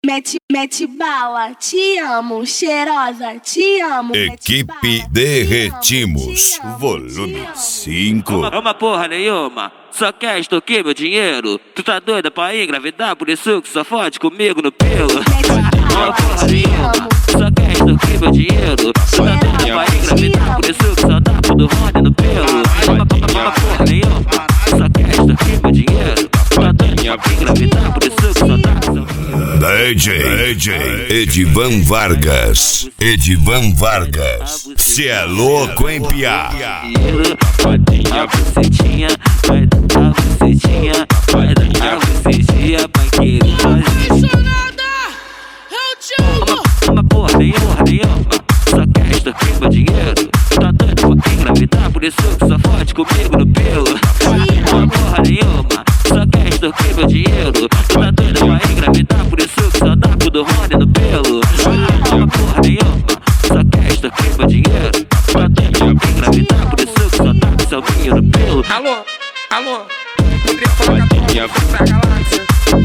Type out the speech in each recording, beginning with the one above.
Mete bala, te amo, cheirosa, te amo. Equipe Derretimos, volume 5. Uma porra nenhuma, só quer extorquir meu dinheiro. Tu tá doida pra engravidar, por isso que só fode comigo no pelo. Uma porra nenhuma, só quer extorquir meu dinheiro. Tu tá doida pra engravidar, por isso que só dá tudo roda no pelo. Uma porra nenhuma, só quer extorquir meu dinheiro. Tu tá doida pra engravidar, por isso que só dá DJ Edivan Vargas. Cê é louco, hein, piá? A bucetinha, vai dar a bucetinha, vai dar a bucetinha pra querer fazer. Uma porra nenhuma, só quer extorquir meu dinheiro. Tá doido pra engravidar, por isso que só fode comigo no pelo. Uma porra nenhuma, só quer extorquir meu dinheiro. Tá doido pra engravidar, por isso que só dá tudo roda no pelo. Uma porra nenhuma, só quer extorquir meu dinheiro. Tá doido pra engravidar, por isso que só dá salvinho no pelo. Alô, poderia colocar a pra galáxia.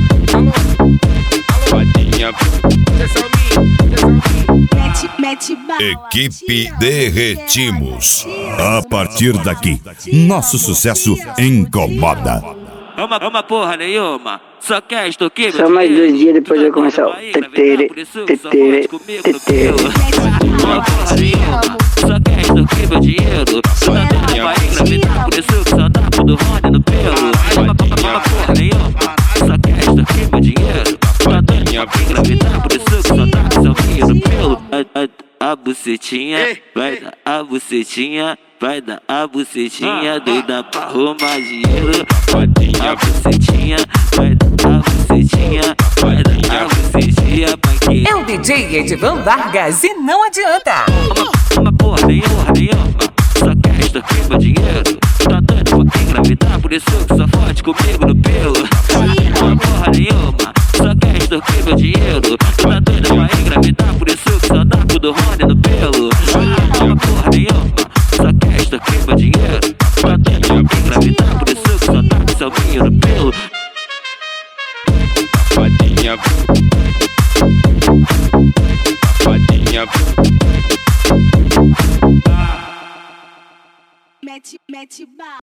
Mete bala. Equipe Derretimos. A partir daqui, nosso sucesso incomoda. Uma porra nenhuma, só quer extorquir meu Só mais dinheiro. 2 dias depois vai começar o tetere. Uma porra nenhuma, só quer extorquir meu dinheiro. Tu tá doida pra engravidar, por isso que só dá tudo roda no pelo. Uma porra nenhuma, só quer extorquir meu dinheiro. Tu tá doida pra engravidar, por isso que só dá salvinho no pelo. A bucetinha, vai dar a bucetinha, vai dar a bucetinha, doida pra arrumar dinheiro. A bucetinha, vai dar a bucetinha, vai dar a bucetinha pra quem. É o DJ Edivan Vargas e não adianta. Uma porra nenhuma, só quer extorquir meu dinheiro. Tá doido pra engravidar, por isso que só fode comigo no pelo. Uma porra nenhuma, só quer extorquir meu dinheiro. Tá doido pra engravidar, por isso que só dá tudo roda no pelo. Uma porra nenhuma, só quer extorquir meu dinheiro. Tá doido pra engravidar, por isso que só dá salvinho no pelo. Mete bala.